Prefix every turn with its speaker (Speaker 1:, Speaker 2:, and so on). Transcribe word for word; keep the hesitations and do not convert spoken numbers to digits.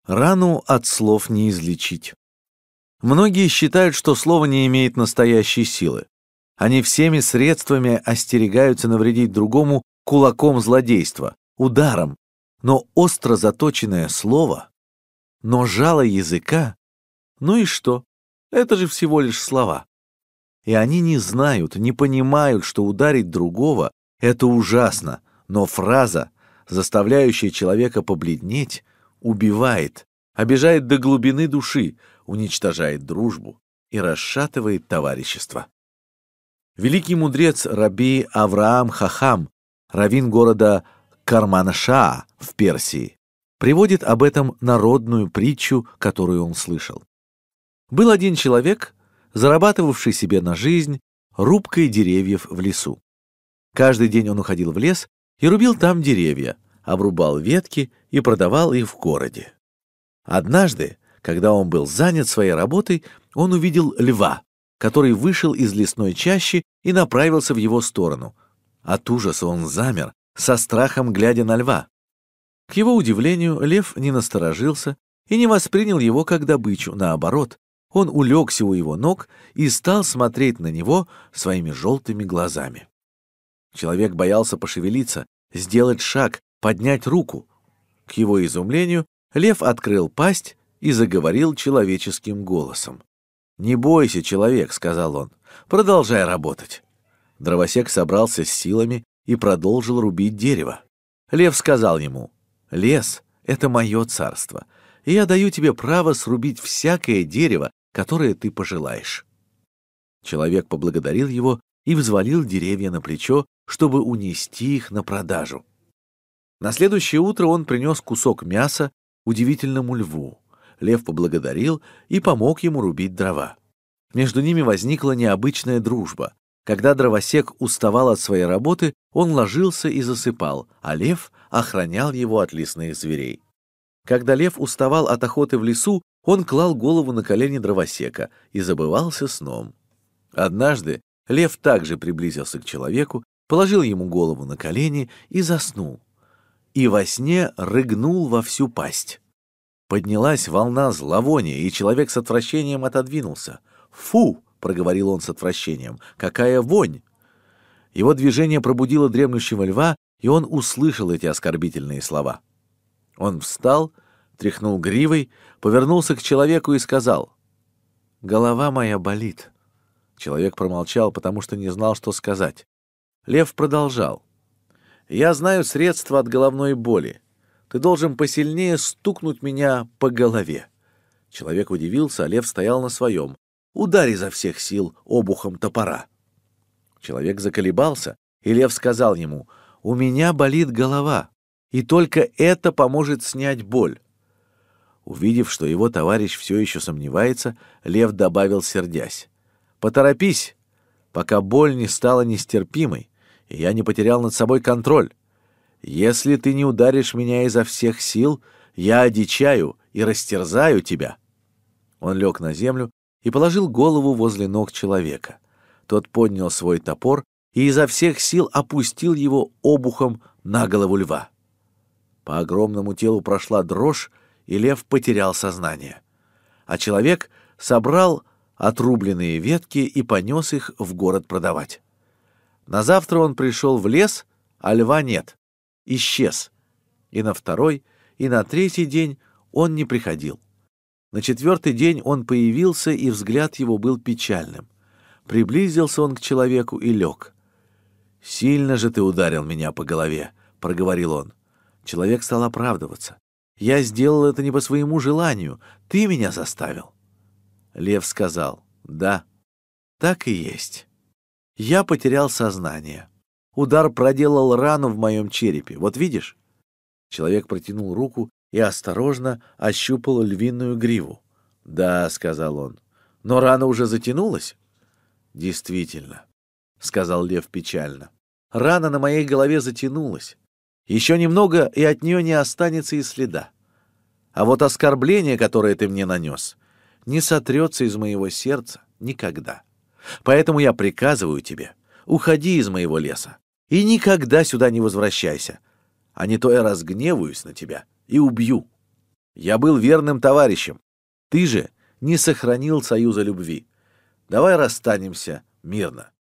Speaker 1: Рану от слов не излечить. Многие считают, что слово не имеет настоящей силы. Они всеми средствами остерегаются навредить другому кулаком злодейства, ударом. Но остро заточенное слово, но жало языка, ну и что? Это же всего лишь слова. И они не знают, не понимают, что ударить другого — это ужасно, но фраза, заставляющая человека побледнеть, убивает, обижает до глубины души, уничтожает дружбу и расшатывает товарищество. Великий мудрец Раби Авраам Хахам, раввин города Карманшаа в Персии, приводит об этом народную притчу, которую он слышал. Был один человек, зарабатывавший себе на жизнь рубкой деревьев в лесу. Каждый день он уходил в лес и рубил там деревья, обрубал ветки и продавал их в городе. Однажды, когда он был занят своей работой, он увидел льва, который вышел из лесной чащи и направился в его сторону. От ужаса он замер, со страхом глядя на льва. К его удивлению, лев не насторожился и не воспринял его как добычу. Наоборот, он улегся у его ног и стал смотреть на него своими желтыми глазами. Человек боялся пошевелиться, сделать шаг, поднять руку. К его изумлению, лев открыл пасть и заговорил человеческим голосом. «Не бойся, человек», — сказал он, — «продолжай работать». Дровосек собрался с силами и продолжил рубить дерево. Лев сказал ему: «Лес — это мое царство, и я даю тебе право срубить всякое дерево, которое ты пожелаешь». Человек поблагодарил его и взвалил деревья на плечо, чтобы унести их на продажу. На следующее утро он принес кусок мяса удивительному льву. Лев поблагодарил и помог ему рубить дрова. Между ними возникла необычная дружба. Когда дровосек уставал от своей работы, он ложился и засыпал, а лев охранял его от лесных зверей. Когда лев уставал от охоты в лесу, он клал голову на колени дровосека и забывался сном. Однажды лев также приблизился к человеку, положил ему голову на колени и заснул. И во сне рыгнул во всю пасть. Поднялась волна зловония, и человек с отвращением отодвинулся. «Фу!» — проговорил он с отвращением. «Какая вонь!» Его движение пробудило дремлющего льва, и он услышал эти оскорбительные слова. Он встал, тряхнул гривой, повернулся к человеку и сказал: «Голова моя болит». Человек промолчал, потому что не знал, что сказать. Лев продолжал: «Я знаю средства от головной боли. Ты должен посильнее стукнуть меня по голове». Человек удивился, а лев стоял на своем. «Ударь изо всех сил обухом топора». Человек заколебался, и лев сказал ему: «У меня болит голова, и только это поможет снять боль». Увидев, что его товарищ все еще сомневается, лев добавил, сердясь: «Поторопись, пока боль не стала нестерпимой, и я не потерял над собой контроль. Если ты не ударишь меня изо всех сил, я одичаю и растерзаю тебя». Он лег на землю и положил голову возле ног человека. Тот поднял свой топор и изо всех сил опустил его обухом на голову льва. По огромному телу прошла дрожь, и лев потерял сознание. А человек собрал отрубленные ветки и понес их в город продавать. На завтра он пришел в лес, а льва нет. Исчез. И на второй, и на третий день он не приходил. На четвертый день он появился, и взгляд его был печальным. Приблизился он к человеку и лег. «Сильно же ты ударил меня по голове», — проговорил он. Человек стал оправдываться. «Я сделал это не по своему желанию, ты меня заставил». Лев сказал: «Да, так и есть. Я потерял сознание. Удар проделал рану в моем черепе. Вот видишь?» Человек протянул руку и осторожно ощупал львиную гриву. «Да», — сказал он, — «но рана уже затянулась». «Действительно», — сказал лев печально, — «рана на моей голове затянулась. Еще немного, и от нее не останется и следа. А вот оскорбление, которое ты мне нанес, не сотрется из моего сердца никогда. Поэтому я приказываю тебе, уходи из моего леса и никогда сюда не возвращайся, а не то я разгневаюсь на тебя и убью». Я был верным товарищем. Ты же не сохранил союза любви. Давай расстанемся мирно.